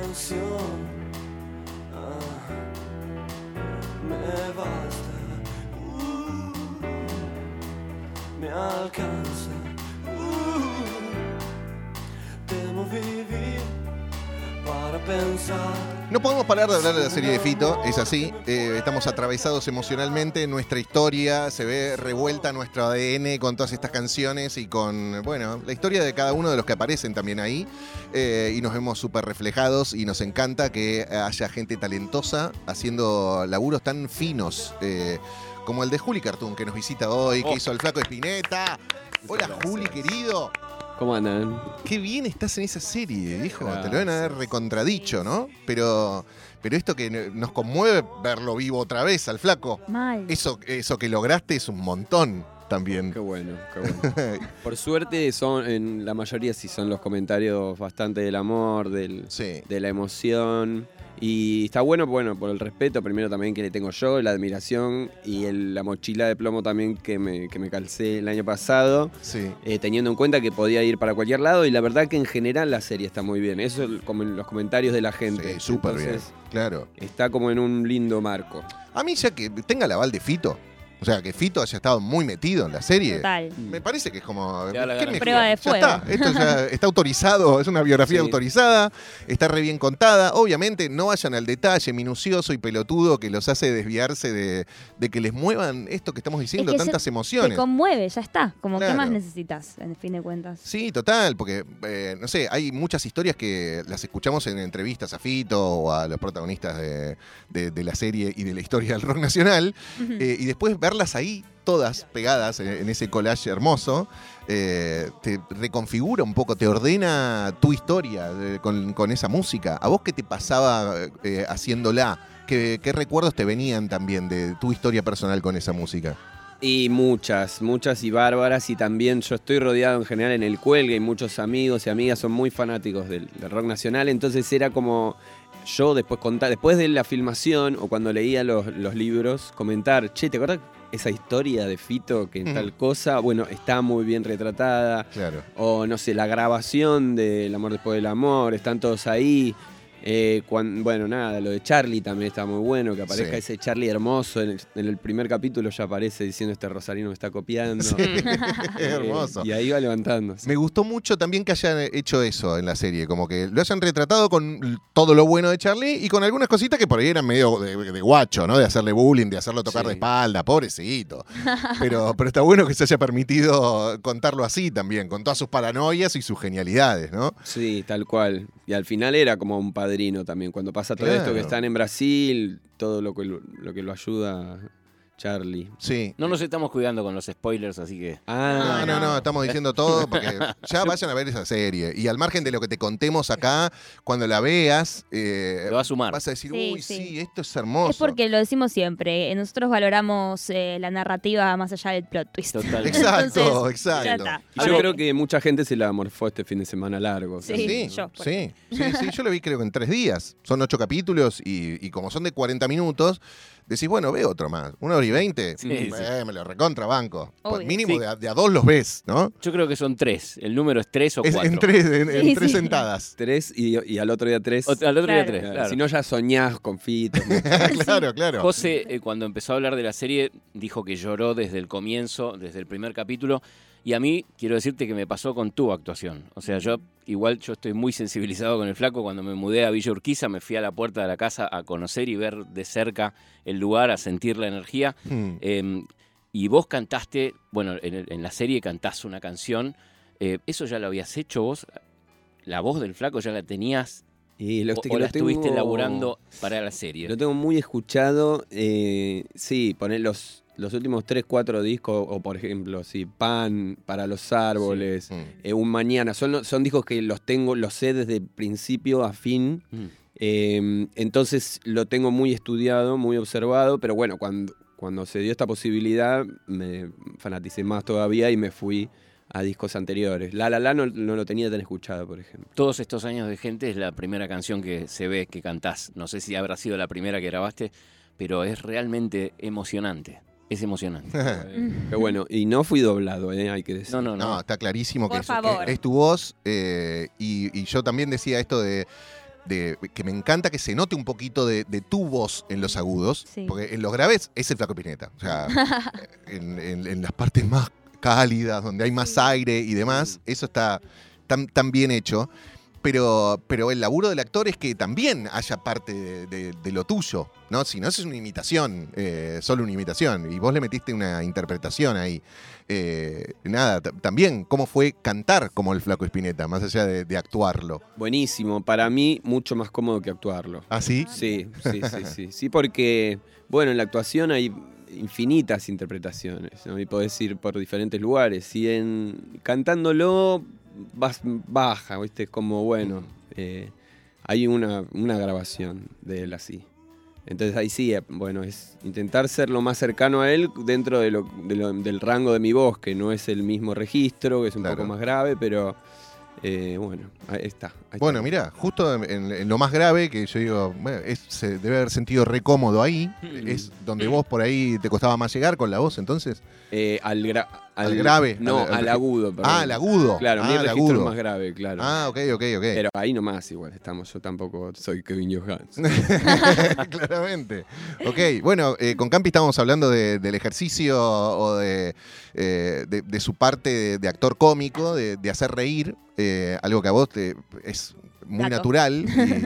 canción me basta, me alcanza. Temo vivir para pensar. No podemos parar de hablar de la serie de Fito, es así. Estamos atravesados emocionalmente. Nuestra historia se ve revuelta, nuestro ADN con todas estas canciones y con, bueno, la historia de cada uno de los que aparecen también ahí. Y nos vemos súper reflejados y nos encanta que haya gente talentosa haciendo laburos tan finos como el de Juli Cartoon, que nos visita hoy, que hizo el Flaco Espineta. Hola, Juli, querido. ¿Cómo andan? Qué bien estás en esa serie, viejo. Gracias. Te lo deben haber recontradicho, ¿no? Pero esto que nos conmueve verlo vivo otra vez al Flaco. Mal. Eso que lograste es un montón también. Qué bueno, qué bueno. Por suerte en la mayoría sí son los comentarios bastante del amor, Sí. de la emoción. Y está bueno por el respeto primero también que le tengo yo, la admiración y la mochila de plomo también que me calcé el año pasado, Sí. teniendo en cuenta que podía ir para cualquier lado y la verdad que en general la serie está muy bien. Eso como en los comentarios de la gente. Sí, súper bien. Entonces, Claro. está como en un lindo marco. A mí ya que tenga el aval de Fito, o sea, que Fito haya estado muy metido en la serie. Total. Me parece que es como... Te da la ¿qué garantía. me- Prueba de ya fuego. está, esto ya está autorizado, es una biografía Sí. autorizada, está re bien contada. Obviamente no vayan al detalle minucioso y pelotudo que los hace desviarse de que les muevan esto que estamos diciendo, que tantas te emociones. conmueve, ya está. Como, Claro. ¿qué más necesitas, en fin de cuentas? Sí, total, porque, no sé, hay muchas historias que las escuchamos en entrevistas a Fito o a los protagonistas de la serie y de la historia del rock nacional, y después verlas ahí todas pegadas en ese collage hermoso, te reconfigura un poco, te ordena tu historia con esa música. ¿A vos qué te pasaba haciéndola? ¿Qué recuerdos te venían también de tu historia personal con esa música? Y muchas y bárbaras. Y también yo estoy rodeado en general en el cuelgue y muchos amigos y amigas son muy fanáticos del rock nacional. Entonces era como yo después de la filmación o cuando leía los libros, comentar, che, ¿te acuerdas esa historia de Fito que tal cosa? Bueno, está muy bien retratada. Claro. O no sé, la grabación de El amor después del amor, están todos ahí. Bueno, nada, lo de Charlie también está muy bueno, que aparezca Sí. ese Charlie hermoso. En el primer capítulo ya aparece diciendo este rosarino me está copiando. Sí, es hermoso. Y ahí va levantando. Me gustó mucho también que hayan hecho eso en la serie, como que lo hayan retratado con todo lo bueno de Charlie y con algunas cositas que por ahí eran medio de guacho, ¿no? De hacerle bullying, de hacerlo tocar Sí. de espalda, pobrecito. Pero está bueno que se haya permitido contarlo así también, con todas sus paranoias y sus genialidades, ¿no? Sí, tal cual. Y al final era como un padrino también. Cuando pasa todo esto Claro. que están en Brasil, todo lo que lo ayuda Charlie. Sí. No nos estamos cuidando con los spoilers, así que... No, estamos diciendo todo porque ya vayan a ver esa serie. Y al margen de lo que te contemos acá, cuando la veas, Lo va a sumar. vas a decir, Sí, uy, sí. sí, esto es hermoso. Es porque lo decimos siempre. Nosotros valoramos la narrativa más allá del plot twist. Total. Exacto, Entonces, exacto. ya está. Y yo creo que mucha gente se la morfó este fin de semana largo. Sí. Sí, yo, por sí, yo lo vi creo que en 3 días. Son 8 capítulos y como son de 40 minutos, decís, bueno, ve otro más. 1 hora y 20, Sí, me lo recontrabanco. Obvio. Mínimo Sí. de a 2 los ves, ¿no? Yo creo que son 3. El número es 3 o Es 4. en 3 Sí, tres sí. sentadas. 3 y al otro día 3. Al otro día Claro. 3, claro. Si no, ya soñás con Fito. Claro. José, cuando empezó a hablar de la serie, dijo que lloró desde el comienzo, desde el primer capítulo. Y a mí, quiero decirte que me pasó con tu actuación. O sea, yo estoy muy sensibilizado con el Flaco. Cuando me mudé a Villa Urquiza, me fui a la puerta de la casa a conocer y ver de cerca el lugar, a sentir la energía. Y vos cantaste, bueno, en la serie cantás una canción. ¿Eso ya lo habías hecho vos? ¿La voz del Flaco ya la tenías? Y ¿O la estuviste elaborando para la serie? Lo tengo muy escuchado. Sí, poner los últimos 3, 4 discos, o por ejemplo, sí, Pan, Para los Árboles, Un Mañana. Son discos que los sé desde principio a fin. Entonces lo tengo muy estudiado, muy observado, pero bueno, cuando se dio esta posibilidad me fanaticé más todavía y me fui a discos anteriores. La no lo tenía tan escuchado, por ejemplo. Todos estos años de gente es la primera canción que se ve que cantás. No sé si habrá sido la primera que grabaste, pero es realmente emocionante. Es emocionante. Qué bueno, y no fui doblado, hay que decir. No, está clarísimo que Por favor. es tu voz. Y yo también decía esto de que me encanta que se note un poquito de tu voz en los agudos, Sí. porque en los graves es el Flaco Spinetta. O sea, en las partes más cálidas, donde hay más aire y demás, eso está tan bien hecho. Pero el laburo del actor es que también haya parte de lo tuyo, ¿no? Si no, eso es una imitación, solo una imitación. Y vos le metiste una interpretación ahí. Nada, también, ¿cómo fue cantar como el Flaco Spinetta, más allá de actuarlo? Buenísimo, para mí mucho más cómodo que actuarlo. ¿Ah, sí? Sí, sí, porque, bueno, en la actuación hay infinitas interpretaciones, ¿no? Y podés ir por diferentes lugares. Y cantándolo baja, ¿viste? Como, bueno, hay una grabación de él así. Entonces ahí sí, bueno, es intentar ser lo más cercano a él dentro del rango de mi voz, que no es el mismo registro, que es un poco más grave, pero bueno, ahí está. Bueno, mirá, justo en lo más grave, que yo digo, bueno, se debe haber sentido re cómodo ahí, es donde vos por ahí te costaba más llegar con la voz, entonces. Al grave. No, al agudo, perdón. Ah, al agudo. Claro, mi al registro agudo. es más grave, claro. Ah, ok. Pero ahí nomás igual estamos, yo tampoco soy Kevin Johansen. Claramente. Ok, bueno, con Campi estábamos hablando del ejercicio o de su parte de actor cómico, de hacer reír, algo que a vos es muy Gato. natural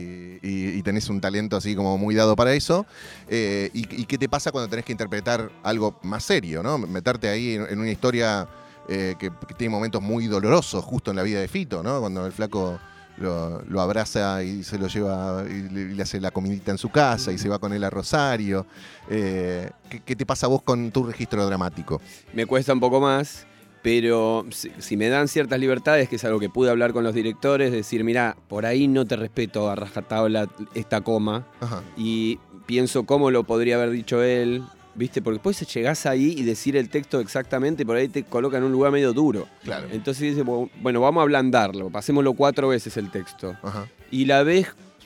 y tenés un talento así como muy dado para eso. ¿Y qué te pasa cuando tenés que interpretar algo más serio, ¿no? Meterte ahí en una historia que tiene momentos muy dolorosos justo en la vida de Fito, ¿no? Cuando el flaco lo abraza y se lo lleva y le hace la comidita en su casa y se va con él a Rosario. ¿Qué te pasa a vos con tu registro dramático? Me cuesta un poco más, pero si me dan ciertas libertades, que es algo que pude hablar con los directores, decir, mirá, por ahí no te respeto a rajatabla esta coma, Ajá. y pienso cómo lo podría haber dicho él, ¿viste? Porque después llegás ahí y decir el texto exactamente, por ahí te coloca en un lugar medio duro. Claro. Entonces dice, bueno, vamos a ablandarlo, pasémoslo 4 veces el texto. Ajá. Y la vez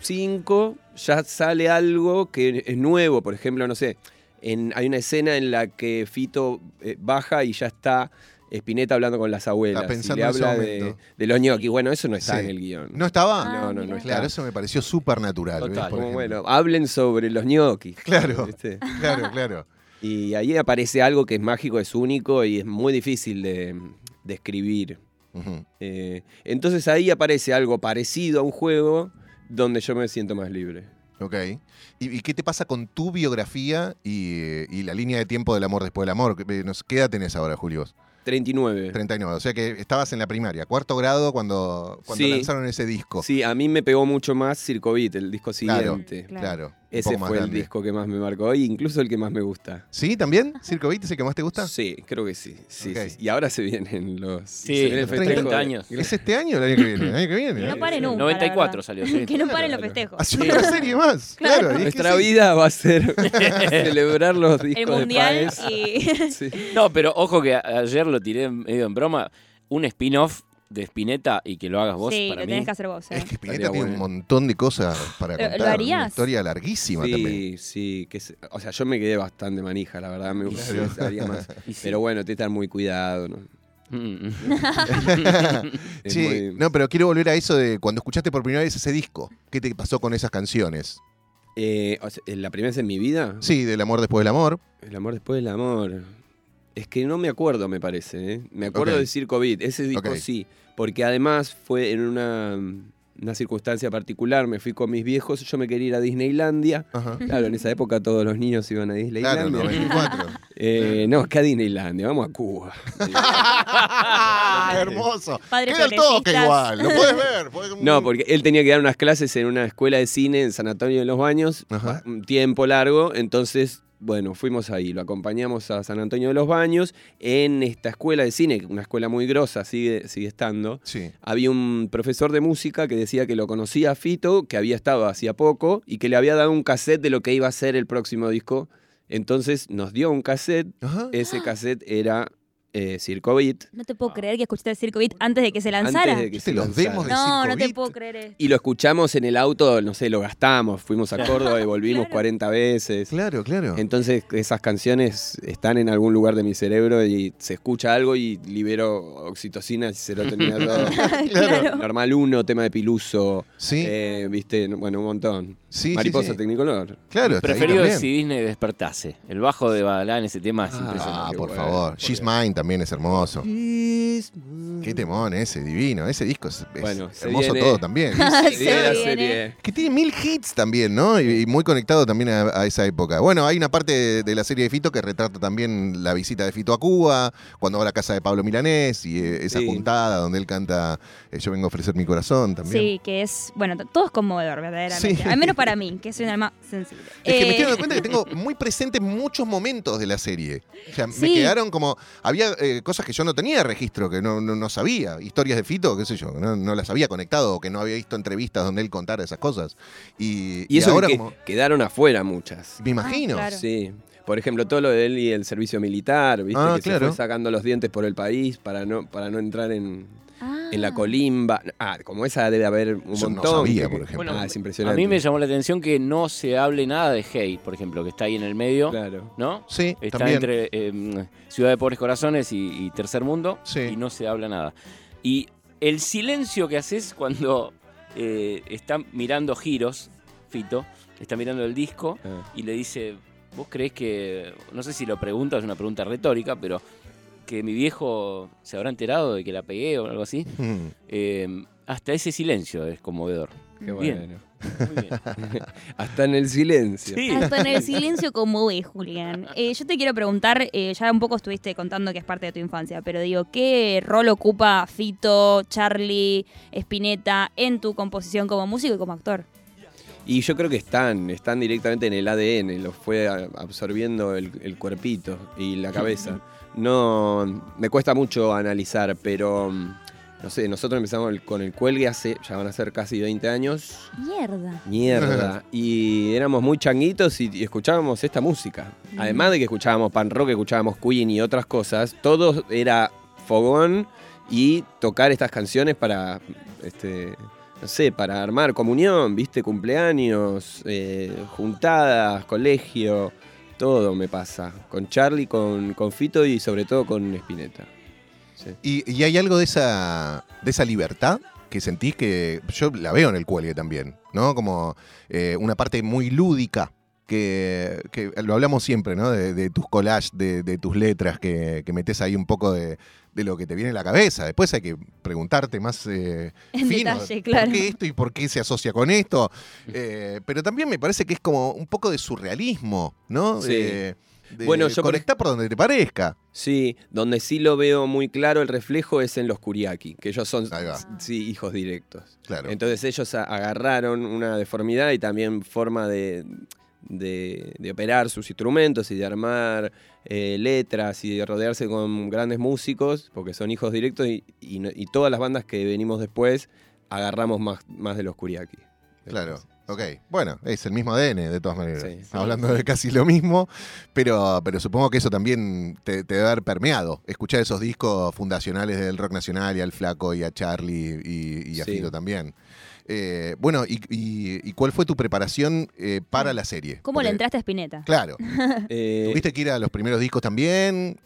5 ya sale algo que es nuevo, por ejemplo, no sé, hay una escena en la que Fito baja y ya está Spinetta hablando con las abuelas. Está pensando y le en ese habla momento. de los ñoquis. Bueno, eso no está Sí. en el guión. ¿No estaba? Ah, no mira. Claro, eso me pareció súper natural. Total. Como, bueno, hablen sobre los ñoquis. Claro. ¿Viste? Claro. Y ahí aparece algo que es mágico, es único y es muy difícil de escribir. Ujú. Entonces ahí aparece algo parecido a un juego donde yo me siento más libre. Ok. ¿Y qué te pasa con tu biografía y la línea de tiempo del amor después del amor? ¿Qué edad tenés ahora, Julio? vos? 39. 39. O sea que estabas en la primaria, cuarto grado cuando Sí. lanzaron ese disco. Sí, a mí me pegó mucho más Circo Beat, el disco siguiente. Claro. un Ese poco más fue el grande. disco que más me marcó y incluso el que más me gusta. ¿Sí, también? ¿Circo Beat es el que más te gusta? Sí, creo que sí. Sí, Ok. sí. Y ahora se vienen los... Sí, se viene el los festejo 30 de- años. ¿Es este año o el año que viene? El año que viene. Que no pare Sí, nunca. 94 la salió, verdad. sí. Que no paren los Claro. festejos. Hace otra serie más. Claro. Claro. y es que Nuestra sí. vida va a ser celebrar los discos El de mundial Páez. y. Sí. No, pero ojo que ayer lo tiré medio en broma. Un spin-off de Spinetta y que lo hagas vos, Sí, para lo mí. tenés que hacer vos. Es que Spinetta Estaría tiene un bueno. montón de cosas para ¿Lo contar. harías? Una historia larguísima también. Sí, o sea, yo me quedé bastante manija, la verdad, me gustaría haría más. Y sí. Pero bueno, te estar muy cuidado, ¿no? Mm. Es Sí, muy- no, pero quiero volver a eso de cuando escuchaste por primera vez ese disco. ¿Qué te pasó con esas canciones? O sea, la primera vez en mi vida, Sí, del amor después del amor. el amor después del amor. Es que no me acuerdo, me parece. ¿eh? Me acuerdo Ok. de Circo Beat, ese disco Ok. sí. Porque además fue en una circunstancia particular. Me fui con mis viejos, yo me quería ir a Disneylandia. Ajá. Claro, en esa época todos los niños iban a Claro, Disneylandia. 94. No, es que a Disneylandia, vamos a Cuba. ¡Ah, hermoso! Padres Queda el toque progresistas. igual, lo puedes ver. No, porque él tenía que dar unas clases en una escuela de cine en San Antonio de los Baños, Ajá. un tiempo largo, entonces, bueno, fuimos ahí, lo acompañamos a San Antonio de los Baños, en esta escuela de cine, una escuela muy grosa, sigue estando. Sí. Había un profesor de música que decía que lo conocía a Fito, que había estado hacía poco, y que le había dado un cassette de lo que iba a ser el próximo disco. Entonces nos dio un cassette, Ajá. ese cassette era Circo Beat. No te puedo creer que escuchaste el Circo Beat antes de que se lanzara. Antes de que se los lanzara. demos de No, Circo no te Beat. puedo creer esto. Y lo escuchamos en el auto, no sé, lo gastamos, fuimos a Córdoba y volvimos Claro. 40 veces. Claro, claro. Entonces esas canciones están en algún lugar de mi cerebro y se escucha algo y libero oxitocina y serotonina todo. Claro. Normal 1, tema de Piluso, Sí, viste, bueno, un montón. sí, Mariposa sí, sí. Tecnicolor. Claro, está ahí Preferido es también. si Disney despertase. El bajo de Badalá en ese tema es Ah, impresionante. Ah, por bueno, favor. She's Mine también es hermoso. Qué temón ese, divino. Ese disco es Bueno, se hermoso viene. todo también. Se Sí, la viene. serie. Que tiene 1000 hits también, ¿no? Y muy conectado también a esa época. Bueno, hay una parte de la serie de Fito que retrata también la visita de Fito a Cuba, cuando va a la casa de Pablo Milanés y esa Sí. juntada donde él canta Yo vengo a ofrecer mi corazón también. Sí, que es, bueno, todo es conmovedor, verdaderamente. Sí. Al menos para mí, que soy una alma sensible. Es que me estoy dando cuenta que tengo muy presente muchos momentos de la serie. O sea, me Sí. quedaron como... Había cosas que yo no tenía registro, que no sabía. Historias de Fito, qué sé yo, no las había conectado, o que no había visto entrevistas donde él contara esas cosas. Y eso ahora que como... quedaron afuera muchas. Me imagino. claro. Sí. Por ejemplo, todo lo de él y el servicio militar, ¿viste? Ah, que claro. se fue sacando los dientes por el país para no entrar en Ah. la colimba. Como esa debe haber un Yo no montón. sabía, que- por ejemplo. Bueno, es A impresionante. mí me llamó la atención que no se hable nada de Hey, por ejemplo, que está ahí en el medio, Claro. ¿no? Sí, Está también. entre Ciudad de Pobres Corazones y Tercer Mundo Sí. y no se habla nada. Y el silencio que haces cuando está mirando giros, Fito, está mirando el disco Ah. y le dice, ¿vos creés que, no sé si lo pregunta, es una pregunta retórica, pero que mi viejo se habrá enterado de que la pegué o algo así? Hasta ese silencio es conmovedor. Qué Bien. bueno. Muy bien. Hasta en el silencio. Sí. Hasta en el silencio conmueve, Julián. Yo te quiero preguntar, ya un poco estuviste contando que es parte de tu infancia, pero digo, ¿qué rol ocupa Fito, Charly, Spinetta en tu composición como músico y como actor? Y yo creo que están directamente en el ADN, los fue absorbiendo el cuerpito y la cabeza. No, me cuesta mucho analizar, pero no sé, nosotros empezamos con el cuelgue ya van a ser casi 20 años. Mierda. Mierda. Y éramos muy changuitos y escuchábamos esta música. Además de que escuchábamos pan rock, escuchábamos Queen y otras cosas, todo era fogón y tocar estas canciones para, no sé, para armar comunión, ¿viste? Cumpleaños, juntadas, colegio, todo me pasa. Con Charly, con Fito y sobre todo con Spinetta. Sí. ¿Y hay algo de esa libertad que sentís que yo la veo en el cuelgue también, ¿no? Como una parte muy lúdica, que lo hablamos siempre, ¿no? De tus collages, de tus letras, que metes ahí un poco de lo que te viene a la cabeza. Después hay que preguntarte más fino, detalle, claro. ¿por qué esto y por qué se asocia con esto? Pero también me parece que es como un poco de surrealismo, ¿no? Sí. De Bueno, yo conectar por donde te parezca. Sí, donde sí lo veo muy claro el reflejo es en los Kuriaki, que ellos son Ahí va. sí, hijos directos. Claro. Entonces ellos agarraron una deformidad y también forma de operar sus instrumentos y de armar letras y de rodearse con grandes músicos, porque son hijos directos y todas las bandas que venimos después agarramos más de los Kuriaki. Claro, ok. Bueno, es el mismo ADN de todas maneras. Sí. Hablando de casi lo mismo, pero supongo que eso también te debe haber permeado. Escuchar esos discos fundacionales del rock nacional y al Flaco y a Charly y a Sí. Fito también. Bueno, ¿y cuál fue tu preparación para la serie? ¿Cómo le Porque, entraste a Spinetta? Claro. Eh, ¿Tuviste que ir a los primeros discos también?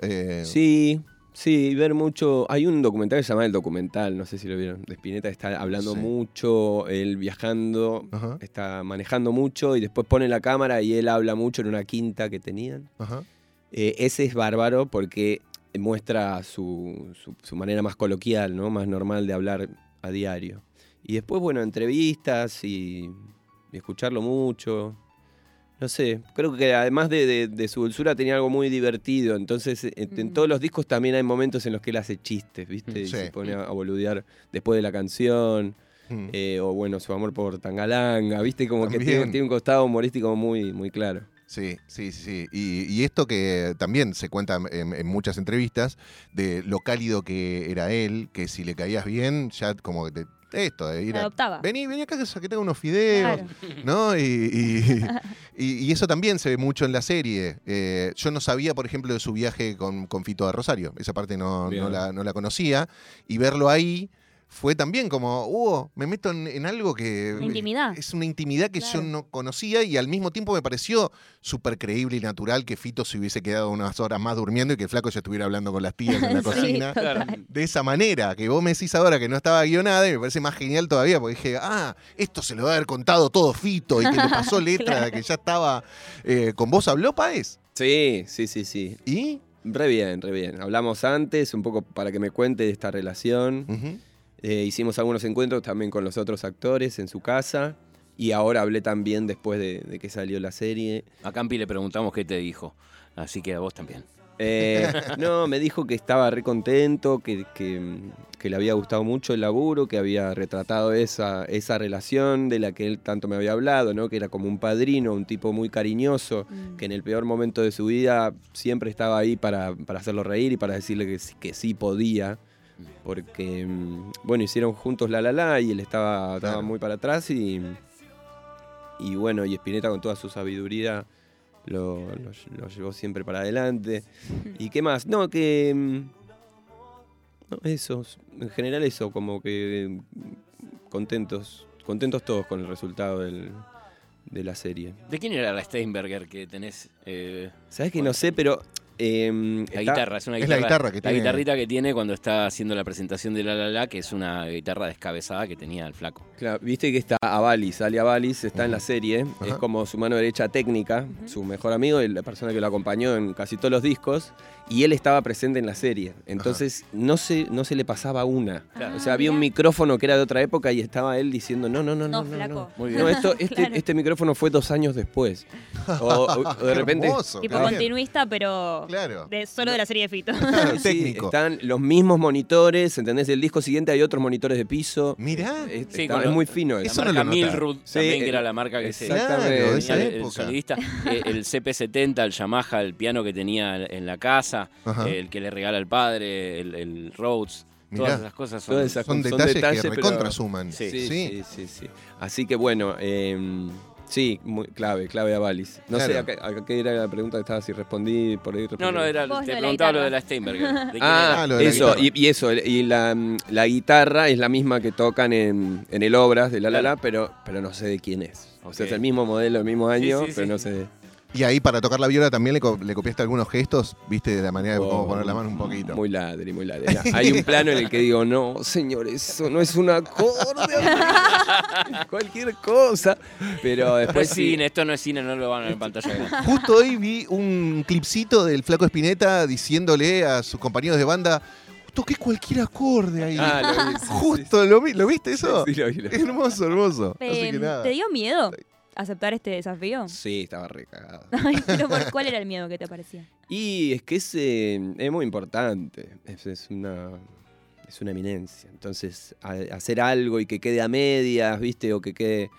Sí, ver mucho. Hay un documental que se llama El Documental, no sé si lo vieron, de Spinetta, está hablando Sí. mucho, él viajando, Ajá, está manejando mucho y después pone la cámara y él habla mucho en una quinta que tenían. ajá. Ese es bárbaro porque muestra su manera más coloquial, ¿no? Más normal de hablar a diario. Y después, bueno, entrevistas y escucharlo mucho. No sé, creo que además de su dulzura tenía algo muy divertido. Entonces, en todos los discos también hay momentos en los que él hace chistes, ¿viste? Y Sí. se pone a boludear después de la canción. Mm. O bueno, su amor por Tangalanga, ¿viste? Como que También. tiene un costado humorístico muy, muy claro. Sí. Y esto que también se cuenta en muchas entrevistas, de lo cálido que era él, que si le caías bien, ya como que esto, de ir Te adoptaba. Vení acá que tengo unos fideos, Claro. ¿no? Y eso también se ve mucho en la serie. Yo no sabía, por ejemplo, de su viaje con Fito a Rosario. Esa parte no la conocía. Y verlo ahí fue también como, me meto en algo que Intimidad. es una intimidad que yo no conocía y al mismo tiempo me pareció súper creíble y natural que Fito se hubiese quedado unas horas más durmiendo y que el flaco ya estuviera hablando con las tías en la Sí, cocina. total. De esa manera, que vos me decís ahora que no estaba guionada y me parece más genial todavía porque dije, esto se lo debe haber contado todo Fito y que le pasó letra Claro. de que ya estaba... ¿Con vos habló, Páez? Sí. ¿Y? Re bien. Hablamos antes, un poco para que me cuente de esta relación. Ujú. Hicimos algunos encuentros también con los otros actores en su casa. Y ahora hablé también después de que salió la serie. A Campi le preguntamos qué te dijo, así que a vos también. No, me dijo que estaba re contento, que le había gustado mucho el laburo, que había retratado esa relación de la que él tanto me había hablado, ¿no? Que era como un padrino, un tipo muy cariñoso, que en el peor momento de su vida siempre estaba ahí para hacerlo reír y para decirle que sí podía. Porque, bueno, hicieron juntos La y él estaba muy para atrás y bueno, y Spinetta con toda su sabiduría lo llevó siempre para adelante. ¿Y qué más? No, eso, en general eso, como que contentos todos con el resultado de la serie. ¿De quién era la Steinberger que tenés? ¿Sabes que no sé, pero... La guitarra, es una Es guitarra. la guitarra que tiene. La guitarrita que tiene cuando está haciendo la presentación de La, que es una guitarra descabezada que tenía el flaco. Claro, viste que está Avalis, Ali Avalis, está en la serie, Ajá. es como su mano derecha técnica, su mejor amigo y la persona que lo acompañó en casi todos los discos, y él estaba presente en la serie. Entonces no se le pasaba una. Claro. O sea, había un micrófono que era de otra época y estaba él diciendo, no, flaco. Muy bien. No, este Claro. micrófono fue 2 años después. O de repente... Hermoso, Tipo qué bien. continuista, pero Claro. solo de la serie de Fito. Claro, Sí, técnico. están los mismos monitores, ¿entendés? El disco siguiente hay otros monitores de piso. Mirá. Sí, Está- con es lo- muy fino La eso. Eso no marca lo notaba. Milrud Sí, también, que era la marca que se exactamente. Claro, de tenía esa el época. sonidista. El CP70, el Yamaha, el piano que tenía en la casa, Ajá. el que le regala al padre, el Rhodes. Mirá. Todas esas cosas son... Todas esas Son Son detalles, detalles, que pero- recontra suman. Sí. Sí. Así que bueno, sí, muy clave a Valis. No sé Claro. a qué era la pregunta que estaba, si respondí por ahí. No, era, Vos te de la preguntaba lo guitarra. de la Steinberger. ¿De quién Ah, era? lo de la eso, guitarra. y la guitarra es la misma que tocan en el Obras de La, pero no sé de quién es. O sea, Ok. es el mismo modelo, el mismo año, sí, pero sí. no sé. Y ahí para tocar la viola también le copiaste algunos gestos, viste, de la manera de cómo poner la mano un poquito. Muy ladri. Hay un plano en el que digo, no, señor, eso no es un acorde. Cualquier cosa. Pero Esto es después sí. cine, esto no es cine, no lo van a ver en pantalla grande. Justo hoy vi un clipcito del flaco Spinetta diciéndole a sus compañeros de banda, toqué cualquier acorde ahí. Ah, lo vi, sí, Justo, ¿lo viste eso? Sí, lo vi. Hermoso, hermoso. Así que nada. ¿Te dio miedo aceptar este desafío? Sí, estaba recagado. Ay, pero ¿cuál era el miedo que te parecía? Y es que es muy importante. Es una eminencia. Entonces, hacer algo y que quede a medias, ¿viste? O que quede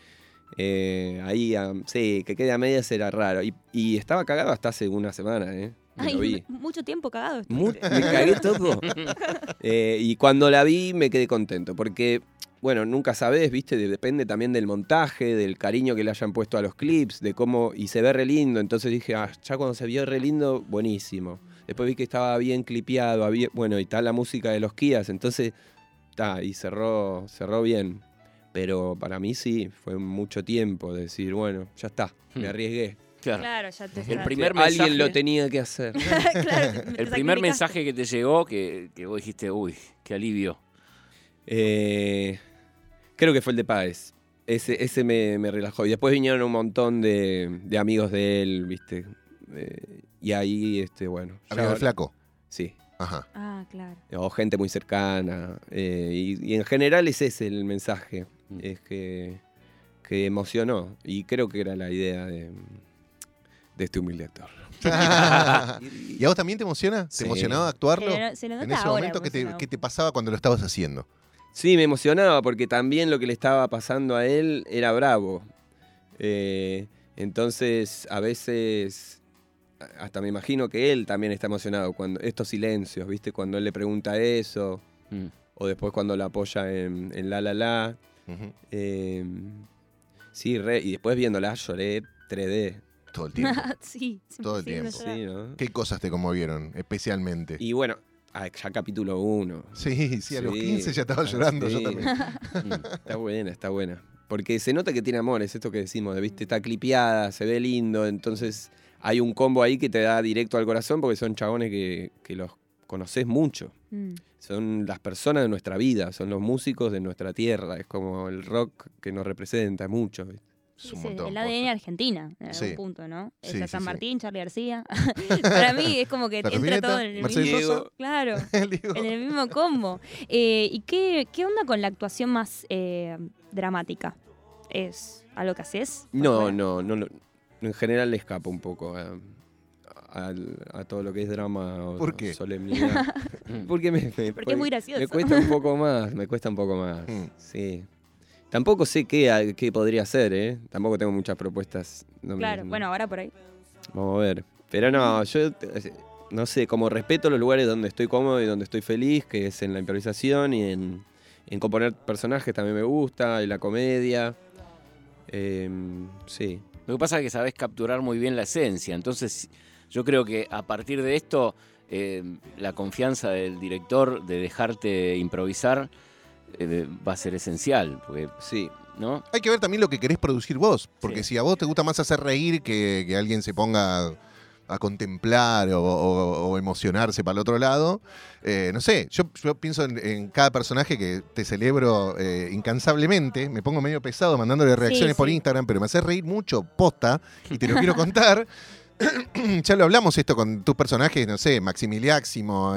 ahí, sí, que quede a medias era raro. Y estaba cagado hasta hace una semana, ¿eh? Me lo vi. Ay, mucho tiempo cagado. Me cagué todo. Y cuando la vi me quedé contento, porque, bueno, nunca sabés, ¿viste? Depende también del montaje, del cariño que le hayan puesto a los clips, de cómo... Y se ve re lindo, entonces dije, ya cuando se vio re lindo, buenísimo. Después vi que estaba bien clipeado, bueno, y está la música de los Kías, entonces, y cerró bien. Pero para mí sí, fue mucho tiempo de decir, bueno, ya está, me arriesgué. Claro. Claro, ya te El primer Alguien mensaje- lo tenía que hacer. Claro, El primer mensaje que te llegó, que vos dijiste, uy, qué alivio. Creo que fue el de Páez. Ese me relajó. Y después vinieron un montón de amigos de él, ¿viste? Y ahí, bueno. Amigo del flaco. Sí. Ajá. Ah, claro. O gente muy cercana. Y en general es ese el mensaje. Es que emocionó. Y creo que era la idea de este humilde actor. ¿Y a vos también te emociona? ¿Te Sí. emocionaba actuarlo? Se lo nota En ese ahora, momento, emocionado. ¿qué te pasaba cuando lo estabas haciendo? Sí, me emocionaba porque también lo que le estaba pasando a él era bravo. Entonces, a veces, hasta me imagino que él también está emocionado cuando estos silencios, ¿viste? Cuando él le pregunta eso. O después cuando la apoya en La La La. Ujú. Sí, y después viéndola lloré 3D. Todo el tiempo. Sí, Todo el imposible tiempo. llorar. Sí, ¿no? ¿Qué cosas te conmovieron especialmente? Y bueno, ya capítulo 1. Sí, a los Sí. 15 ya estaba llorando, yo Sí. también. Está buena. Porque se nota que tiene amor, es esto que decimos, ¿viste? Está clipeada, se ve lindo, entonces hay un combo ahí que te da directo al corazón porque son chabones que los conoces mucho. Mm. Son las personas de nuestra vida, son los músicos de nuestra tierra, es como el rock que nos representa mucho. ¿viste? Es un Sí, montón, el ADN posta. argentina, en algún Sí. punto, ¿no? Sí, Está sí, San sí. Martín, Charly García. Para mí es como que La entra Spinetta, todo en el Mercedes mismo... Sosa. Diego. Claro, Digo, en el mismo combo. ¿Y qué onda con la actuación más dramática? ¿Es algo que haces? por No, fuera? no. En general le escapo un poco a todo lo que es drama o ¿Por qué? solemnidad. Porque Porque es muy gracioso. Me cuesta un poco más, Mm. sí. Tampoco sé qué podría hacer, ¿eh? Tampoco tengo muchas propuestas. Claro, bueno, ahora por ahí. Vamos a ver. Pero no, yo no sé, como respeto los lugares donde estoy cómodo y donde estoy feliz, que es en la improvisación y en componer personajes también me gusta, y la comedia. Sí. Lo que pasa es que sabés capturar muy bien la esencia. Entonces, yo creo que a partir de esto, la confianza del director de dejarte improvisar va a ser esencial. Porque, Sí. ¿no? hay que ver también lo que querés producir vos, porque Sí. si a vos te gusta más hacer reír que alguien se ponga a contemplar o emocionarse para el otro lado, no sé, yo pienso en cada personaje que te celebro incansablemente, me pongo medio pesado mandándole reacciones por sí. Instagram, pero me hace reír mucho, posta, y te lo quiero contar. Ya lo hablamos esto con tus personajes, no sé, Maximiliáximo,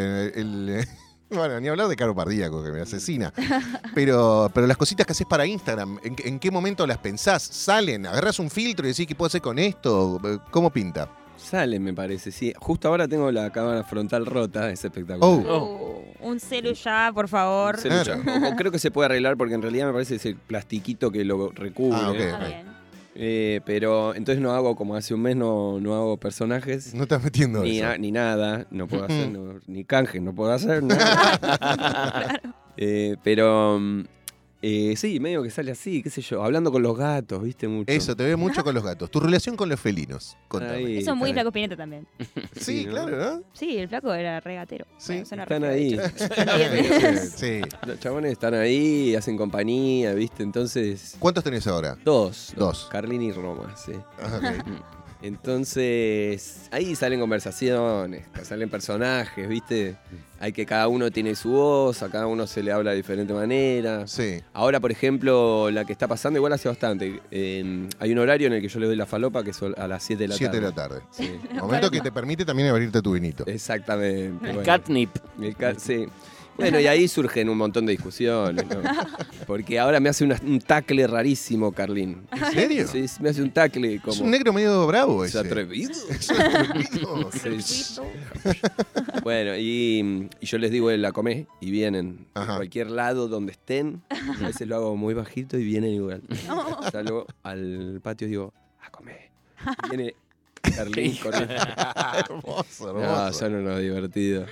bueno, ni hablar de Caro Pardíaco, que me asesina. Pero las cositas que haces para Instagram, ¿en qué momento las pensás? ¿Salen? ¿Agarrás un filtro y decís qué puedo hacer con esto? ¿Cómo pinta? Sale, me parece, sí. Justo ahora tengo la cámara frontal rota, es espectacular. Un celu ya, por favor. Se Claro. lucha. O creo que se puede arreglar porque en realidad me parece que es el plastiquito que lo recubre. Ah, ok. Está bien. Pero entonces no hago, como hace un mes, no hago personajes. No estás metiendo Ni, eso. ni nada, no puedo hacer, ni canje, no puedo hacer nada. Pero sí, medio que sale así, qué sé yo, hablando con los gatos, viste mucho. Eso, te veo mucho con los gatos. Tu relación con los felinos. Contame. Ahí, Eso es muy están- Flaco Spinetta también. Sí, sí, ¿no? claro, ¿no? Sí, el Flaco era regatero. Sí. Suena Están re feo, ahí. de hecho. Sí. Los chabones están ahí, hacen compañía, viste, entonces... ¿Cuántos tenés ahora? Dos. Dos. Carlín y Roma, sí. Ah, ok. Entonces, ahí salen conversaciones, salen personajes, ¿viste? Hay que cada uno tiene su voz, a cada uno se le habla de diferente manera. Sí. Ahora, por ejemplo, la que está pasando, igual hace bastante. Hay un horario en el que yo le doy la falopa que es a las 7 de la 7 tarde. de la tarde. Sí, Momento que te permite también abrirte tu vinito. exactamente. El bueno. catnip. Sí. Bueno, y ahí surgen un montón de discusiones, ¿no? Porque ahora me hace un tackle rarísimo, Carlín. ¿En serio? Sí, me hace un tackle como... Es un negro medio bravo ¿Es ese. atrevido? Es un atrevido. Sí. Bueno, y yo les digo, la comé, y vienen. De Ajá. cualquier lado donde estén. A veces lo hago muy bajito y vienen igual. Salgo al patio y digo, a comer. Y viene Carlín corriendo. Hermoso, No, hermoso. son unos divertidos.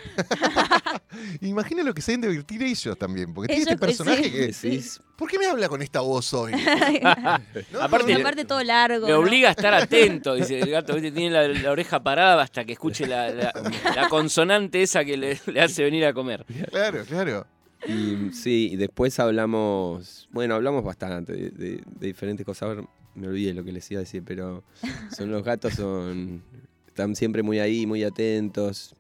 Imagina lo que se deben divertir ellos también. Porque tiene Ellos, este personaje sí. que. Decís, ¿Por qué me habla con esta voz hoy? ¿No? Aparte, Aparte todo largo. Me ¿no? obliga a estar atento, dice el gato. ¿Viste? Tiene la oreja parada hasta que escuche la consonante esa que le hace venir a comer. Claro, claro. y sí, y después hablamos bastante de diferentes cosas. A ver, me olvidé lo que les iba a decir, pero los gatos están siempre muy ahí, muy atentos.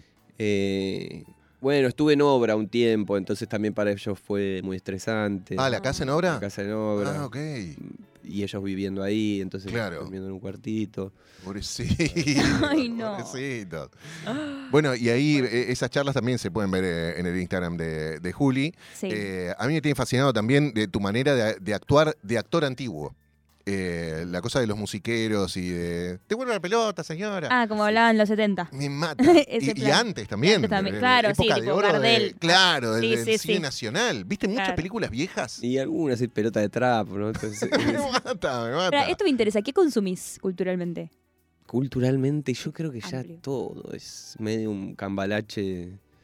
Bueno, estuve en obra un tiempo, entonces también para ellos fue muy estresante. Ah, ¿la casa en obra? La casa en obra. Ah, ok. Y ellos viviendo ahí, entonces Claro. durmiendo en un cuartito. Pobrecito. Ay, no. Pobrecito. Bueno, y ahí esas charlas también se pueden ver en el Instagram de Juli. Sí. A mí me tiene fascinado también de tu manera de actuar de actor antiguo. La cosa de los musiqueros y de... ¡Te vuelve la pelota, señora! Ah, como hablaban en los 70. Me mata. Ese Y plan. antes también. Antes también, claro, época sí, de tipo oro Gardel. claro, del, Sí, del sí, cine sí. nacional. ¿Viste muchas Claro. películas viejas? Y algunas así, pelota de trapo, ¿no? Entonces, me mata, me mata. Espera, esto me interesa. ¿Qué consumís culturalmente? culturalmente yo creo que ya Amplio. todo es medio un cambalache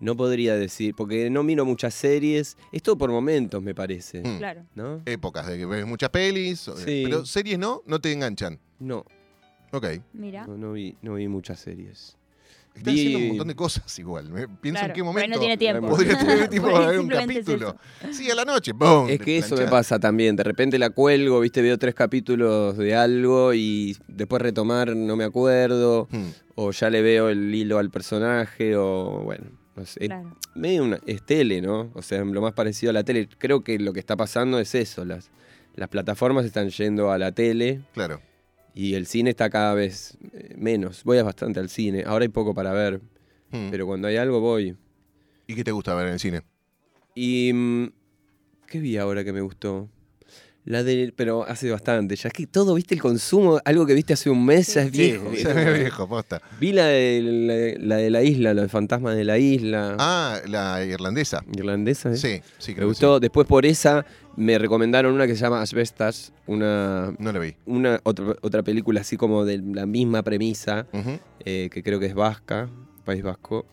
No podría decir, porque no miro muchas series. Es todo por momentos, me parece. Claro. ¿No? Épocas de que ves muchas pelis, Sí. pero series no te enganchan. No, Ok. Mira. no vi muchas series. Está haciendo un montón de cosas igual. Pienso Claro, en qué por ahí momento no tiene tiempo. podría tener tiempo Por ahí para ver un simplemente es capítulo. Sí, a la noche, ¡boom! Es que eso me planchás. pasa también. De repente la cuelgo, viste, veo 3 capítulos de algo y después retomar no me acuerdo. O ya le veo el hilo al personaje, o bueno, no sé. Claro. Medio es tele, ¿no? O sea, lo más parecido a la tele. Creo que lo que está pasando es eso. Las plataformas están yendo a la tele. Claro. Y el cine está cada vez menos. Voy bastante al cine. Ahora hay poco para ver. Pero cuando hay algo voy. ¿Y qué te gusta ver en el cine? Y ¿qué vi ahora que me gustó? Pero hace bastante. Ya es que todo, viste, el consumo, algo que viste hace un mes ya es viejo. Sí, es viejo, posta. Vi la de la isla, la del fantasma de la isla. Ah, la irlandesa. Irlandesa, ¿eh? Sí, Me creo que gustó. Después por esa me recomendaron una que se llama Asbestas, sí. No la vi. otra película así como de la misma premisa, Ujú. que creo que es vasca, País Vasco.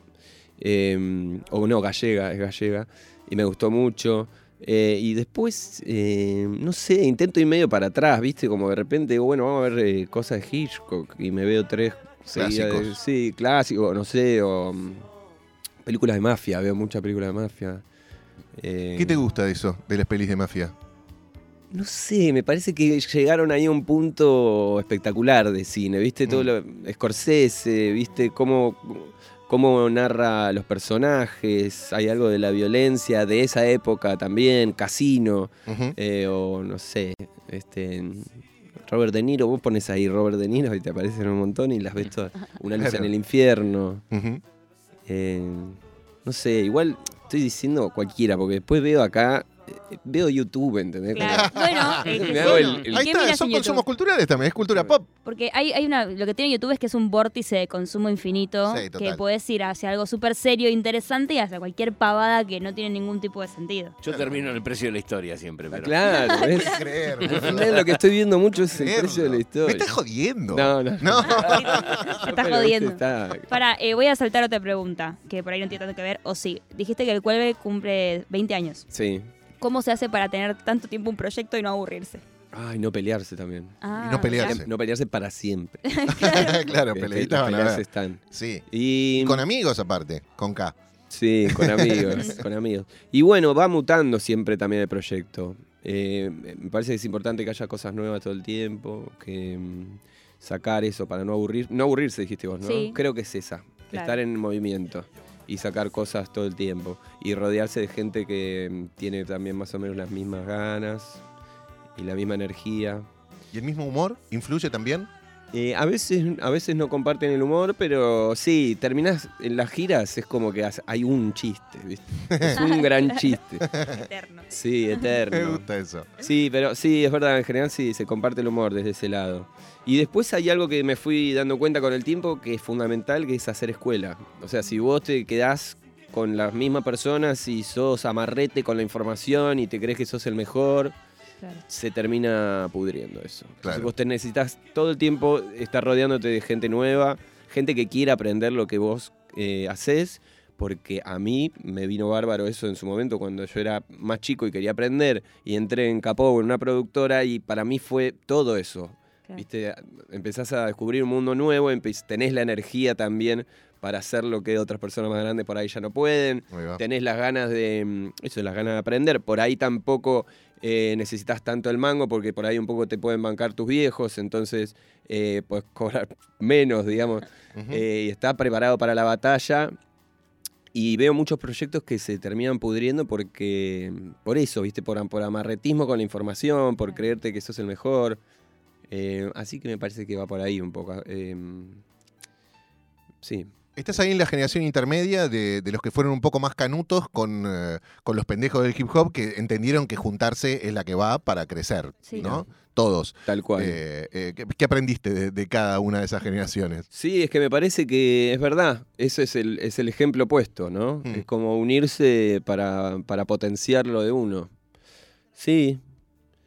O no, gallega, es gallega. Y me gustó mucho. Y después, no sé, intento ir medio para atrás, ¿viste? Como de repente digo, bueno, vamos a ver cosas de Hitchcock. Y me veo 3 seguidas. Clásicos. Sí, clásicos, no sé, o películas de mafia, veo muchas películas de mafia. ¿Qué te gusta de eso, de las pelis de mafia? No sé, me parece que llegaron ahí a un punto espectacular de cine, ¿viste? Todo lo Scorsese, ¿viste? Cómo narra a los personajes, hay algo de la violencia de esa época también, Casino, Ujú. o no sé, Robert De Niro, vos pones ahí Robert De Niro y te aparecen un montón y las ves todas, Una luz Claro. en el infierno, Ujú. no sé, igual estoy diciendo cualquiera, porque después veo acá, veo YouTube, ¿entendés? Claro. Bueno, Me ¿qué hago el- ¿qué Ahí está, miras son en YouTube? consumos culturales también, es cultura pop. Porque hay lo que tiene YouTube es que es un vórtice de consumo infinito, Sí, total. que puedes ir hacia algo súper serio e interesante y hacia cualquier pavada que no tiene ningún tipo de sentido. Yo termino en el precio de la historia siempre, pero. Claro, ¿ves? Creer. Al final lo que estoy viendo mucho es el Creerlo. precio de la Me historia. estás jodiendo. No. Te estás Pero, jodiendo. ¿viste? Está- Para, voy a saltar otra pregunta, que por ahí no tiene tanto que ver, o sí. Dijiste que el Cuelve cumple 20 años. Sí. ¿Cómo se hace para tener tanto tiempo un proyecto y no aburrirse? Ay, no pelearse también. Ah, Y no pelearse. No pelearse para siempre. Claro, Las peleitas van a peleas ver. están. Sí. Y Con amigos aparte, con K. sí, con amigos, con amigos. Y bueno, va mutando siempre también el proyecto. Me parece que es importante que haya cosas nuevas todo el tiempo, que sacar eso para no aburrirse, dijiste vos, ¿no? Sí. Creo que es esa, Claro. estar en movimiento y sacar cosas todo el tiempo y rodearse de gente que tiene también más o menos las mismas ganas y la misma energía. ¿Y el mismo humor influye también? A veces no comparten el humor, pero sí, terminás en las giras, es como que hay un chiste, ¿viste? Es un gran chiste. Eterno. Sí, Me eterno. gusta eso. Sí, pero sí, es verdad, en general sí, se comparte el humor desde ese lado. Y después hay algo que me fui dando cuenta con el tiempo que es fundamental, que es hacer escuela. O sea, si vos te quedás con las mismas personas y sos amarrete con la información y te crees que sos el mejor, Claro. se termina pudriendo eso. Entonces Claro. vos te necesitas todo el tiempo estar rodeándote de gente nueva, gente que quiera aprender lo que vos haces, porque a mí me vino bárbaro eso en su momento cuando yo era más chico y quería aprender y entré en Capó, en una productora, y para mí fue todo eso. Claro. ¿Viste? Empezás a descubrir un mundo nuevo, tenés la energía también para hacer lo que otras personas más grandes por ahí ya no pueden. Ahí va. Tenés las ganas de las ganas de aprender. Por ahí tampoco necesitas tanto el mango, porque por ahí un poco te pueden bancar tus viejos, entonces puedes cobrar menos, digamos. Ujú. Y está preparado para la batalla. Y veo muchos proyectos que se terminan pudriendo por eso, ¿viste? Por amarretismo con la información, por creerte que sos el mejor. Así que me parece que va por ahí un poco. Sí. Estás ahí en la generación intermedia de los que fueron un poco más canutos con los pendejos del hip hop que entendieron que juntarse es la que va para crecer, Sí. ¿no? Todos. Tal cual. ¿Qué aprendiste de cada una de esas generaciones? Sí, es que me parece que es verdad. Ese es el ejemplo opuesto, ¿no? Mm. Es como unirse para potenciar lo de uno. Sí.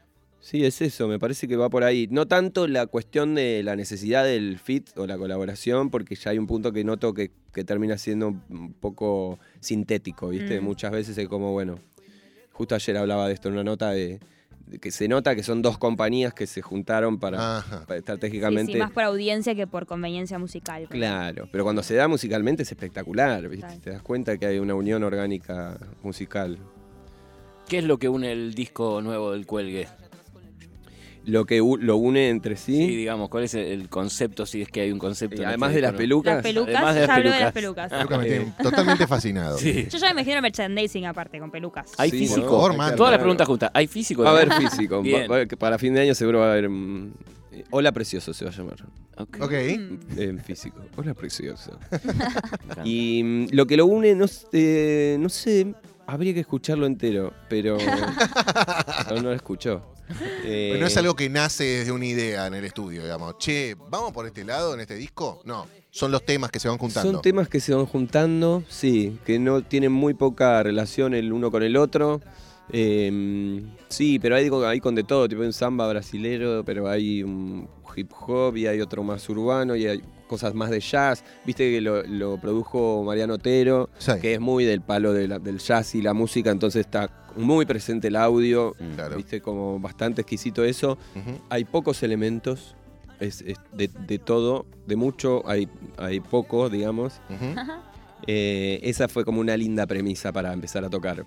Sí, es eso, me parece que va por ahí. No tanto la cuestión de la necesidad del feat o la colaboración, porque ya hay un punto que noto que termina siendo un poco sintético, ¿viste? Muchas veces es como, bueno, justo ayer hablaba de esto en una nota de que se nota que son dos compañías que se juntaron para estratégicamente... Sí, más por audiencia que por conveniencia musical. Claro, pero cuando se da musicalmente es espectacular, ¿viste? Te das cuenta que hay una unión orgánica musical. ¿Qué es lo que une el disco nuevo del Cuelgue? Lo que lo une entre sí. Sí, digamos, ¿cuál es el concepto, si es que hay un concepto? Además de las pelucas. Las pelucas, Además de las ya habló de pelucas. las pelucas. Peluca me tiene totalmente fascinado. Sí. Yo ya me imagino el merchandising aparte, con pelucas. ¿Hay Sí, físico? ¿no? Por favor, man. Todas las preguntas juntas. ¿Hay físico? Va a haber físico. Bien. Para fin de año seguro va a haber... Hola Precioso se va a llamar. Ok. En físico. Hola Precioso. Y lo que lo une, no sé, habría que escucharlo entero, pero no lo escuchó. Pero no es algo que nace desde una idea en el estudio, digamos. Che, ¿vamos por este lado en este disco? No, son los temas que se van juntando. Son temas que se van juntando, sí, que no tienen muy poca relación el uno con el otro. Sí, pero hay con de todo, tipo un samba brasilero, pero hay un hip hop y hay otro más urbano y hay cosas más de jazz. Viste que lo produjo Mariano Otero, Sí. que es muy del palo del jazz y la música, entonces está muy presente el audio, Claro. viste, como bastante exquisito eso. Ujú. Hay pocos elementos, es de todo, de mucho hay poco, digamos. Ujú. Esa fue como una linda premisa para empezar a tocar.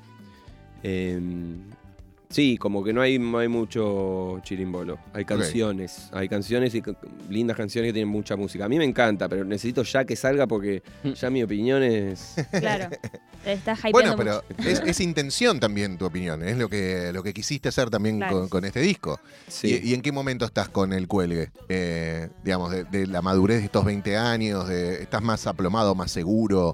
Sí, como que no hay mucho chirimbolo. Hay canciones y lindas canciones que tienen mucha música. A mí me encanta, pero necesito ya que salga porque ya mi opinión es... Claro. Te estás hypeando Bueno, mucho. pero es intención también tu opinión, es lo que quisiste hacer también Claro. con este disco. Sí. ¿Y en qué momento estás con el Cuelgue? Digamos, de la madurez de estos 20 años, ¿estás más aplomado, más seguro?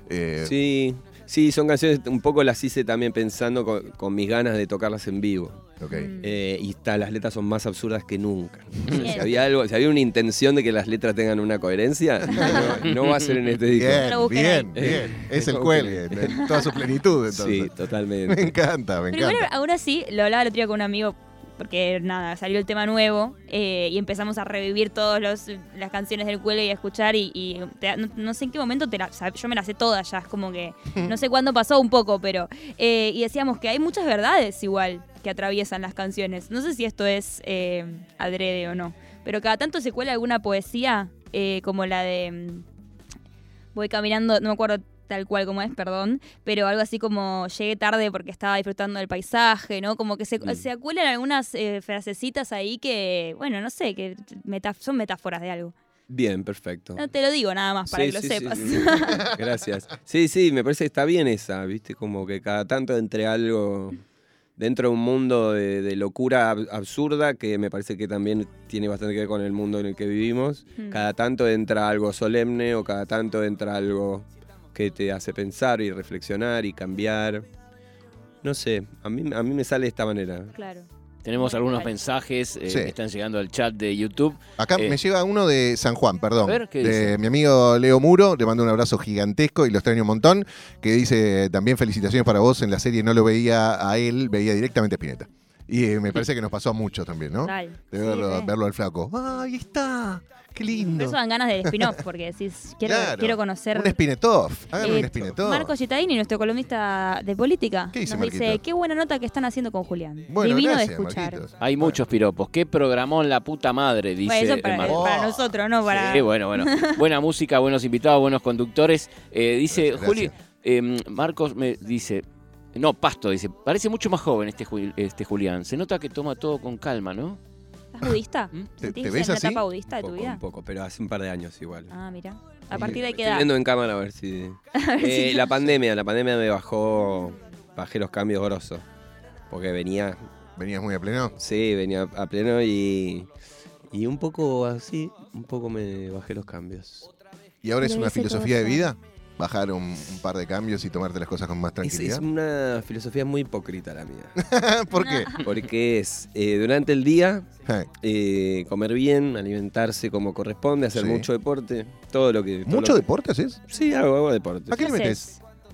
Sí, son canciones, un poco las hice también pensando con mis ganas de tocarlas en vivo. Ok. Y las letras son más absurdas que nunca. Bien. Si había una intención de que las letras tengan una coherencia, no va a ser en este disco. No Bien, lo busquen ahí. bien. Es el No lo Cuelgue, busquen en toda su plenitud, entonces. Sí, totalmente. Me encanta, me Pero encanta. igual, ahora sí, lo hablaba el otro día con un amigo, porque nada, salió el tema nuevo y empezamos a revivir todas las canciones del Cuelgue y a escuchar no sé en qué momento yo me las sé todas ya, es como que no sé cuándo pasó un poco, pero y decíamos que hay muchas verdades igual que atraviesan las canciones. No sé si esto es adrede o no, pero cada tanto se cuela alguna poesía como la de voy caminando, no me acuerdo tal cual como es, perdón, pero algo así como llegué tarde porque estaba disfrutando del paisaje, ¿no? Como que se acuelan algunas frasecitas ahí que, bueno, no sé, que son metáforas de algo. Bien, perfecto. No te lo digo nada más para Sí, que lo sí, sepas. sí. Gracias. Sí, me parece que está bien esa, ¿viste? Como que cada tanto entre algo, dentro de un mundo de locura absurda, que me parece que también tiene bastante que ver con el mundo en el que vivimos, cada tanto entra algo solemne o cada tanto entra algo que te hace pensar y reflexionar y cambiar. No sé, a mí me sale de esta manera. Claro. Tenemos Bueno, algunos vale. mensajes Sí. que están llegando al chat de YouTube. Acá me llega uno de San Juan, perdón. A ver, ¿qué de dice? mi amigo Leo Muro, le mando un abrazo gigantesco y lo extraño un montón, que dice también felicitaciones para vos, en la serie no lo veía a él, veía directamente a Spinetta. Y me parece que nos pasó a muchos también, ¿no? Total. De Sí, verlo, re. verlo al flaco. ¡Ah, ahí está! ¡Qué Por lindo! eso dan ganas del spin-off, porque decís, Claro. quiero conocer. Un Spinetoff. Háganme un Eh, Spinetoff. Marco Cittadini, nuestro columnista de política, ¿Qué dice nos dice, Marquito? qué buena nota que están haciendo con Julián. Bueno, Divino gracias, de escuchar. Marquitos. Hay muchos piropos. ¿Qué programón la puta madre? Dice Bueno, eso para, Marco. para nosotros, no para... Sí, bueno. Buena música, buenos invitados, buenos conductores. Dice Gracias, Juli, Marcos me dice, no, Pasto dice, parece mucho más joven este Julián. Se nota que toma todo con calma, ¿no? ¿Estás budista? ¿Mm? ¿Te ¿Sentís ves en así? una etapa budista de tu Un vida? poco, pero hace un par de años igual. Ah, mira. ¿A partir de qué Estoy edad? viendo en cámara a ver si... La pandemia me bajé los cambios grosos. Porque venía ¿Venías muy a pleno? a pleno y un poco así, un poco me bajé los cambios. ¿Y ahora es Pero una ese filosofía de cosa. vida? ¿Bajar un par de cambios y tomarte las cosas con más Es tranquilidad? una filosofía muy hipócrita la mía. ¿Por qué? Porque es durante el día Eh, comer bien, alimentarse como corresponde, hacer Sí. mucho deporte, todo lo que... todo ¿Mucho lo que- deporte haces? Sí, hago deporte. ¿A qué le ¿Qué metes? haces?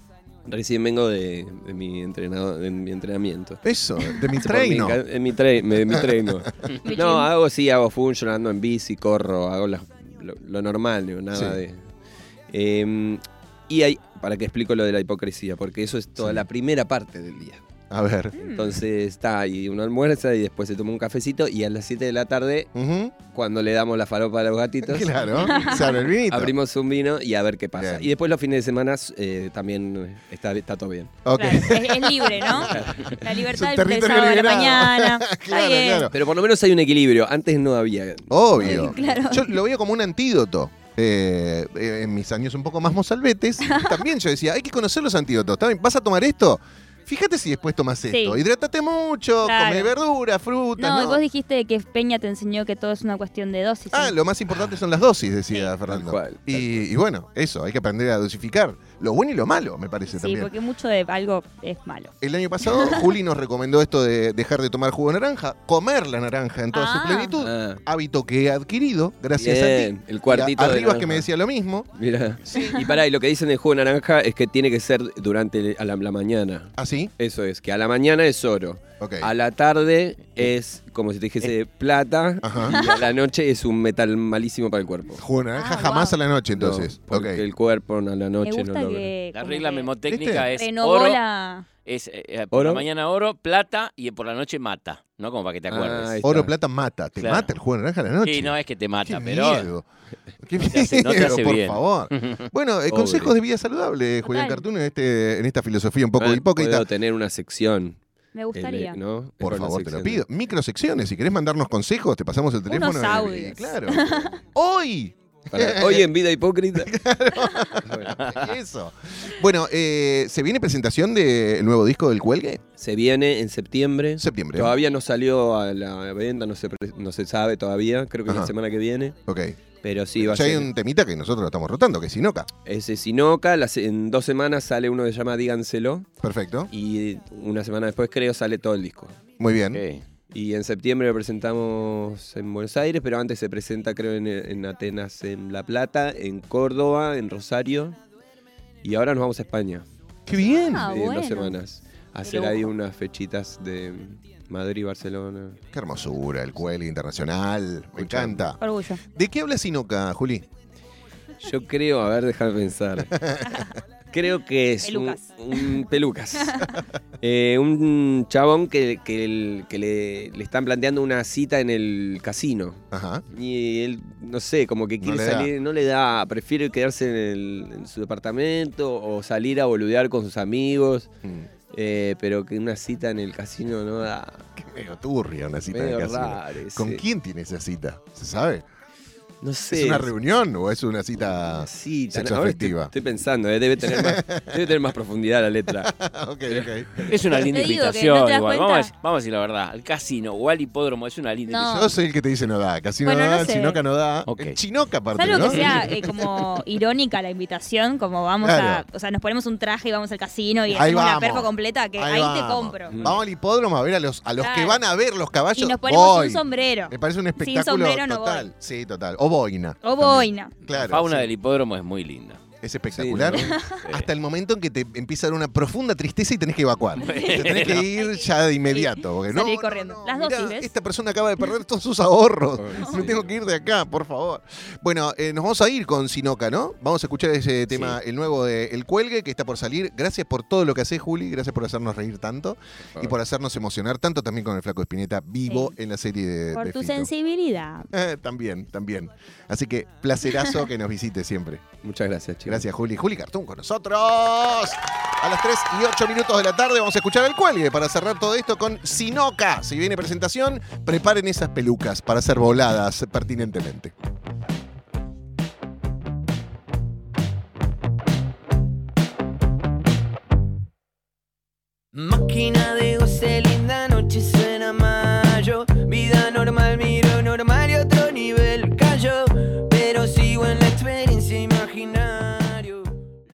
Recién vengo de mi entrenamiento. Eso, de mi Por treino. de mi treino. No, hago function, ando en bici, corro, hago lo normal, digo, nada Sí. de... y hay, para que explico lo de la hipocresía, porque eso es toda la primera parte del día. A ver. Entonces está ahí, uno almuerza y después se toma un cafecito y a las 7 de la tarde, Ujú. cuando le damos la falopa a los gatitos, Claro, se abre el vinito. abrimos un vino y a ver qué pasa. Bien. Y después los fines de semana también está todo bien. Ok. Claro, es libre, ¿no? La Es libertad un del territorio sábado a la liberado. mañana. Está Claro, bien. claro. Pero por lo menos hay un equilibrio. Antes no había. Obvio. Claro. Yo lo veo como un antídoto. En mis años un poco más mozalbetes, también yo decía, hay que conocer los antídotos. ¿También ¿Vas a tomar esto? Fíjate si después tomas esto. Sí. Hidrátate mucho, Claro. come verdura, fruta. No, ¿no? y vos dijiste que Peña te enseñó que todo es una cuestión de dosis. Ah, lo más importante son las dosis, decía Fernando. Tal cual. Y bueno, eso, hay que aprender a dosificar lo bueno y lo malo, me parece Sí, también. porque mucho de algo es malo. El año pasado, Juli nos recomendó esto de dejar de tomar jugo de naranja, comer la naranja en toda su Ah. plenitud. Ah, Hábito que he adquirido, gracias bien, a ti. el cuartito Y a de Arribas que naranja. me decía lo mismo. mira. Y pará, y lo que dicen del jugo de naranja es que tiene que ser durante la mañana. ¿Así? Eso es, que a la mañana es oro. Ok. A la tarde es, como si te dijese, plata. Ajá. Y a la noche es un metal malísimo para el cuerpo. Jugo de naranja Ah, jamás wow. a la noche, entonces. No, porque Ok. el cuerpo a la noche Me no gusta lo que. La como regla que memotécnica es renovó oro, la. es por la ¿Oro? mañana oro, plata y por la noche mata, ¿no? Como para que te acuerdes. ahí está. Oro, plata, mata. ¿Te Claro. mata el jugo de naranja a la noche? Sí, no es que te mata, Qué pero miedo. Qué No te hace- no te miedo, hace por bien. favor. Bueno, Pobre. consejos de vida saludable, Julián Total. Cartoon, en esta filosofía un poco Ah, hipócrita. Puedo tener una sección. Me gustaría. ¿No? Por Con la favor, te lo sección. pido. Microsecciones, si querés mandarnos consejos, te pasamos el teléfono. Unos audios. Claro. Hoy. Hoy en Vida Hipócrita. Eso. Bueno, ¿se viene presentación del nuevo disco del Cuelgue? Se viene en septiembre. Septiembre. Todavía no salió a la venta, no se sabe todavía. Creo que es Ajá. la semana que viene. Ok. Pero sí, va a Ya hay ser. un temita que nosotros lo estamos rotando, que es Sinoca. Ese Sinoca. En 2 semanas sale uno que se llama Díganselo. Perfecto. Y una semana después, creo, sale todo el disco. Muy bien. ok. Y en septiembre lo presentamos en Buenos Aires, pero antes se presenta, creo, en Atenas, en La Plata, en Córdoba, en Rosario. Y ahora nos vamos a España. ¡Qué bien! Ah, En bueno. 2 semanas. A hacer lujo. ahí unas fechitas de Madrid, Barcelona. ¡Qué hermosura! El Cuelgue internacional. Me encanta. Orgullo. ¿De qué habla Sinoca, Juli? Yo creo, a ver, déjame pensar. Creo que es Pelucas. un pelucas. Un chabón que le están planteando una cita en el casino. Ajá. Y él, no sé, como que quiere le da. salir, no le da, prefiere quedarse en su departamento o salir a boludear con sus amigos. Pero que una cita en el casino no da. Qué medio turria una cita en Medio el casino. raro ese. ¿Con quién tiene esa cita? ¿Se sabe? No sé. ¿Es una reunión o es una cita Sí, sexoafectiva? estoy pensando, debe tener más profundidad la letra. Ok, ok. Es una linda Te digo que invitación no te das igual. cuenta. Vamos a decir la verdad. El casino o al hipódromo es una linda No. invitación. Yo soy el que te dice no da. Casino Bueno, no da, no el sé. Sinoca no da. Ok. El Chinoca aparte, Salvo ¿no? que sea como irónica la invitación, como vamos Claro. a. O sea, nos ponemos un traje y vamos al casino y Ahí hacemos vamos. una perfo completa, que ahí te vamos. compro. Vamos al hipódromo a ver a los Claro. que van a ver los caballos. Y nos ponemos voy. un sombrero. Me parece un Sin espectáculo sombrero no total. voy. Sí, total. O boina. O también. boina. Claro. La fauna sí. del hipódromo es muy linda. Es espectacular. Sí, ¿no? Hasta el momento en que te empieza a dar una profunda tristeza y tenés que evacuar. Te tenés que ir ya de inmediato. Porque Salir no, corriendo. no, no, Las mirá, dosis, ¿ves? esta persona acaba de perder todos sus ahorros. Sí. Me tengo que ir de acá, por favor. Bueno, nos vamos a ir con Sinoca, ¿no? Vamos a escuchar ese tema, el nuevo de El Cuelgue, que está por salir. Gracias por todo lo que haces, Juli. Gracias por hacernos reír tanto y por hacernos emocionar tanto también con el Flaco Spinetta vivo Sí. en la serie de Por tu Fito. sensibilidad. También. Así que placerazo que nos visites siempre. Muchas gracias, chicos. Gracias, Juli. Juli Cartoon con nosotros. A las 3:08 de la tarde vamos a escuchar El Cuelgue para cerrar todo esto con Sinoca. Si viene presentación, preparen esas pelucas para ser voladas pertinentemente.